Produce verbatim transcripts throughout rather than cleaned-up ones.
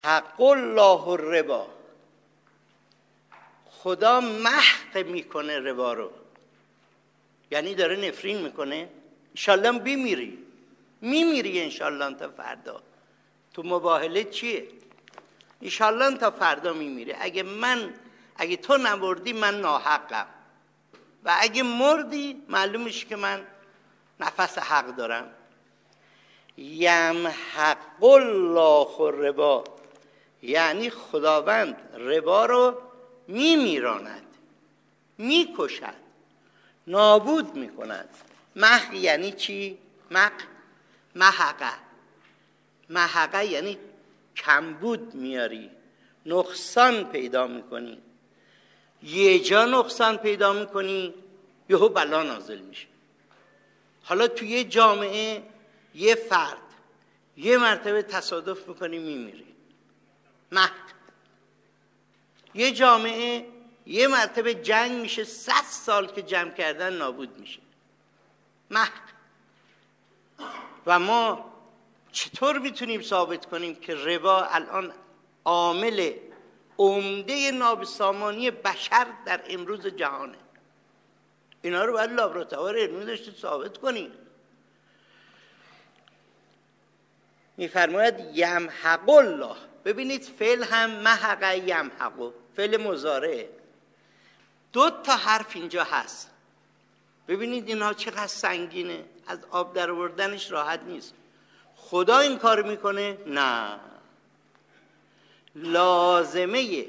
حق الله الربا، خدا محق میکنه ربا رو، یعنی داره نفرین میکنه. انشالله بمیری، میمیری انشالله تا فردا. تو مباهله چیه؟ انشالله تا فردا میمیری. اگه من اگه تو نمردی من ناحقم، و اگه مردی معلومش که من نفس حق دارم. یمحق الله الربا، یعنی خداوند ربا رو میمیراند، میکشد، نابود میکند. محق یعنی چی؟ محق محقه محقه یعنی کمبود میاری، نقصان پیدا میکنی. یه جا نقصان پیدا میکنی یهو بلا نازل میشه. حالا تو یه جامعه یه فرد یه مرتبه تصادف میکنی میمیری، محق. یه جامعه یه مرتبه جنگ میشه، صد سال که جمع کردن نابود میشه، محق. و ما چطور میتونیم ثابت کنیم که ربا الان عامل عمده نابسامانی بشر در امروز جهانه؟ اینا رو باید لابراتوار علمی داشتید ثابت کنید. میفرماید یمحق الله. ببینید فعل هم محق یمحق، فعل مضارعه. دو تا حرف اینجا هست. ببینید اینا چقدر سنگینه، از آب در آوردنش راحت نیست. خدا این کار میکنه؟ نه. لازمه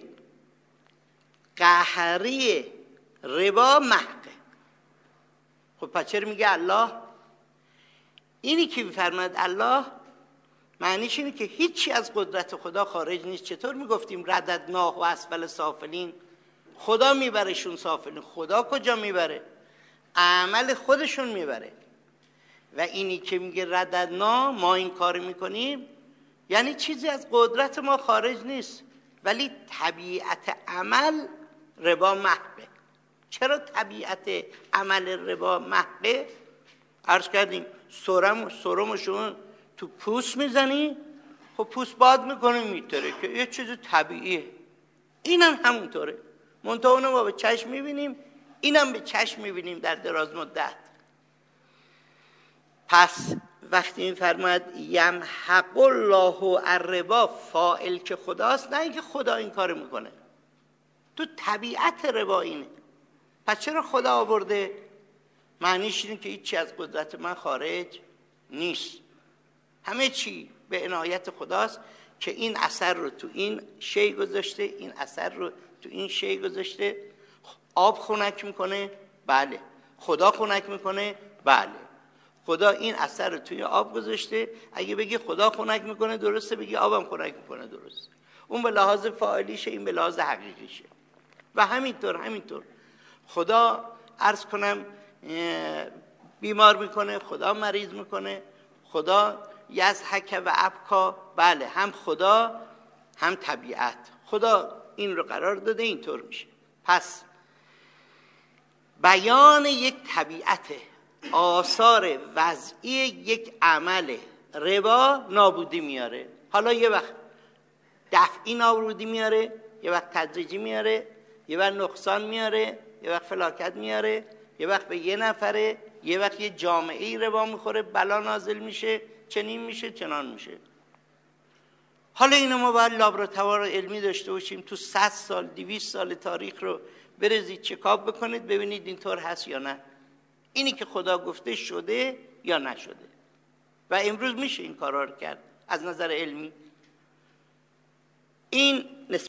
قهری ربا محقه. خب پس چرا میگه الله؟ اینی که میفرماید الله معنیش اینه که هیچی از قدرت خدا خارج نیست. چطور میگفتیم رددناه و اسفل سافلین؟ خدا میبرشون سافلین. خدا کجا میبره؟ عمل خودشون میبره. و اینی که میگه رددنا، ما این کار میکنیم، یعنی چیزی از قدرت ما خارج نیست، ولی طبیعت عمل ربا محقه. چرا طبیعت عمل ربا محقه؟ عرض کردیم سرم سرمشون تو پوست میزنی، خب پوست باد میکنه میتره که یه چیز طبیعیه. اینم هم همونطوره. منتها اونو ما به چشم میبینیم، اینم به چشم میبینیم در دراز مدت. پس وقتی این فرماید یمحق الله الربا، فاعل که خداست، نه اینکه خدا این کار میکنه، تو طبیعت ربا اینه. پس چرا خدا آورده؟ معنیش اینه که هیچی از قدرت من خارج نیست، همه چی به عنایت خداست که این اثر رو تو این شی گذاشته، این اثر رو تو این شی گذاشته. آب خنک میکنه؟ بله. خدا خنک میکنه؟ بله. خدا این اثر رو توی آب گذاشته. اگه بگی خدا خنک میکنه درسته، بگی آبم خنک میکنه درسته. اون به لحاظ فاعلیشه، این به لحاظ حقیقیشه. و همینطور همینطور خدا عرض کنم بیمار میکنه، خدا مریض میکنه، خدا یضحک و ابکا. بله، هم خدا هم طبیعت. خدا این رو قرار داده اینطور میشه. پس بیان یک طبیعت، آثار وضعی یک عمل ربا نابودی میاره. حالا یه وقت دفعی نابودی میاره، یه وقت تدریجی میاره، یه وقت نقصان میاره، یه وقت فلاکت میاره، یه وقت به یه نفره، یه وقت یه جامعه‌ای ربا میخوره، بلا نازل میشه، چنین میشه چنان میشه. حالا اینو ما باید لابراتوار علمی داشته باشیم، تو صد سال دویست سال تاریخ رو برزید چکاپ بکنید ببینید اینطور هست یا نه. اینی که خدا گفته شده یا نشده. و امروز میشه این کارا رو کرد از نظر علمی. این